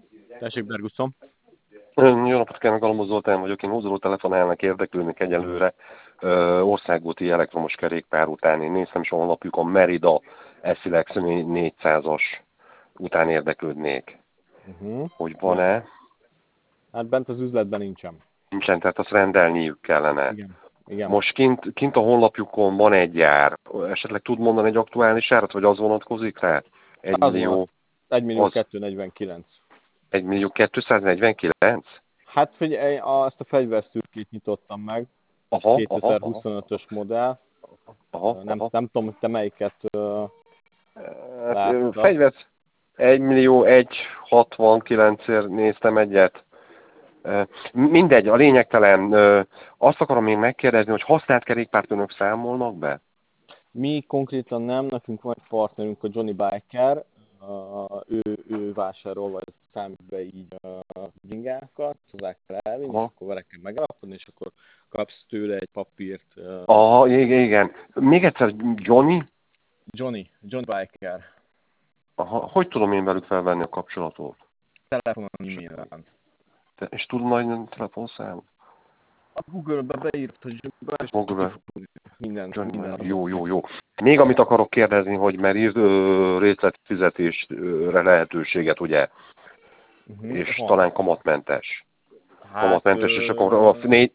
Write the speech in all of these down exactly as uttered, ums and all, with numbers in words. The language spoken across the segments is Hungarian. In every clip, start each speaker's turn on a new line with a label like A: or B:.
A: Tessék, Berguszom.
B: Jó napot kívánok, Galambos Zoltán vagyok. Én húzoló telefonálnak érdeklődnek egyelőre ö, országúti elektromos kerékpár után. Én néztem is a honlapjukon Merida Eszilex négyszázas után érdeklődnék.
A: Uh-huh.
B: Hogy van-e?
A: Hát bent az üzletben nincsen.
B: Nincsen, tehát azt rendelniük kellene.
A: Igen. Igen.
B: Most kint, kint a honlapjukon van egy gyár. Esetleg tud mondani egy aktuális árat, vagy az vonatkozik rá? Egy
A: Az van.
B: millió,
A: egy millió
B: az
A: kétszáznegyvenkilenc.
B: egy millió kétszáznegyvenkilenc?
A: Hát figyelj, azt a fegyverszürkét nyitottam meg.
B: Aha, aha, aha,
A: kétezer-huszonötös modell.
B: aha,
A: Nem,
B: aha.
A: nem tudom, hogy te melyiket uh,
B: Hát, ö,
A: láttad.
B: fegyvert egy millió egy hatvankilencért néztem egyet. Ö, Mindegy, a lényegtelen. Ö, Azt akarom még megkérdezni, hogy használt kerékpárt önök számolnak be?
A: Mi konkrétan nem, nekünk van egy partnerünk, a Johnny Biker, uh, ő, ő vásárol, vagy számít be így uh, bringákat, hozzá kell elvinni, és
B: Aha.
A: akkor vele kell megállapodni, és akkor kapsz tőle egy papírt. Uh,
B: Aha, igen, igen. Még egyszer, Johnny?
A: Johnny, Johnny Biker,
B: Aha, hogy tudom én velük felvenni a kapcsolatot?
A: telefonon, e-mailen.
B: Te, és tud majd telefonszám?
A: A Google-be beírt, hogy
B: Google-be.
A: minden,
B: Johnny,
A: minden
B: jó,
A: adott.
B: jó, jó. Még amit akarok kérdezni, hogy mert írt ö, részletfizetésre lehetőséget, ugye?
A: Uh-huh.
B: És
A: Van.
B: talán kamatmentes.
A: Hát,
B: Kamatmentes, és akkor a négy,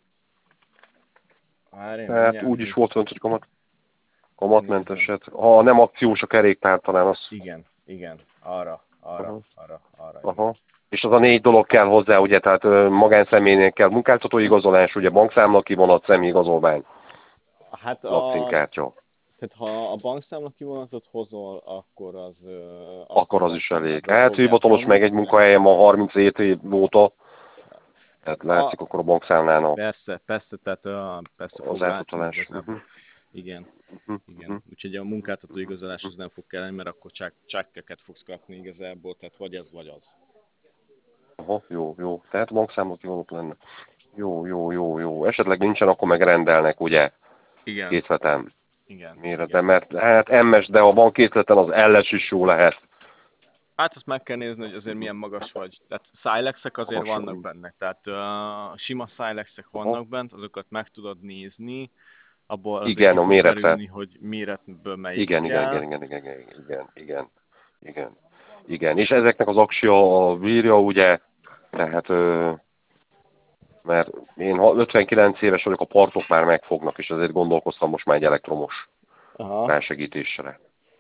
A: Várj,
B: hát
A: mindjárt
B: úgy is volt fönt, hogy kamat,
A: nézem.
B: kamatmenteset. Ha nem akciós a kerékpár, talán az...
A: Igen, igen, arra, arra,
B: Aha,
A: arra, arra, igen.
B: aha. És az a négy dolog kell hozzá, ugye, tehát ö, magánszemélynél kell munkáltatói igazolás, ugye bankszámla kivonat, személyigazolvány,
A: Hát a,
B: lakcímkártya.
A: tehát ha a bankszámla kivonatot hozol, akkor az, ö, azt
B: Akkor
A: majd
B: az
A: a
B: is elég.
A: számládra
B: Hát
A: fogják
B: hivatalos
A: nyomni.
B: meg egy munkahelyem van harmincöt év óta, tehát
A: A,
B: látszik akkor a bankszámlán a,
A: persze, persze, tehát ö, persze
B: az
A: fog látni
B: átutolás. Uh-huh,
A: igazából. Igen,
B: uh-huh,
A: igen.
B: uh-huh.
A: Úgyhogy a munkáltató igazolás az nem fog kelleni, mert akkor csak csekkeket fogsz kapni igazából, tehát vagy ez, vagy az.
B: Aha, jó, jó. Tehát bankszámla kivonat lenne. Jó, jó, jó, jó. Esetleg nincsen, akkor megrendelnek, ugye?
A: Igen,
B: Készletem
A: igen,
B: méretben,
A: igen.
B: mert hát em es, de ha van készleten, az el es is jó lehet.
A: Hát azt meg kell nézni, hogy azért milyen magas vagy. Tehát Silexek azért vannak
B: Hasonló.
A: benne. Tehát uh, sima Silexek
B: Aha.
A: vannak bent, azokat meg tudod nézni, abból azért ki
B: Igen, a
A: fog
B: méretre.
A: derülni, hogy méretből melyik
B: Igen, igen, igen,
A: kell.
B: igen, igen, igen, igen, igen, igen. Igen, és ezeknek az aksia a bírja, ugye, tehát, ö, mert én ha ötvenkilenc éves vagyok, a partok már megfognak, és ezért gondolkoztam most már egy elektromos
A: Aha,
B: rásegítésre.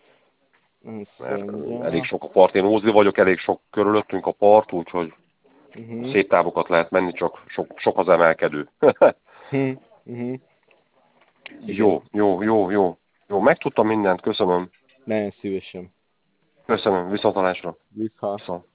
A: azt
B: Mert ö, elég
A: mondja.
B: sok a part, én ózli vagyok, elég sok körülöttünk a part, úgyhogy
A: Uh-huh.
B: szép távokat lehet menni, csak sok, sok az emelkedő.
A: Uh-huh. Uh-huh. Igen,
B: Jó, jó, jó, jó. Jó, megtudtam mindent, köszönöm.
A: nagyon szívesen.
B: Köszönöm, viszontlátásra.
A: Vissza.
B: Viszont.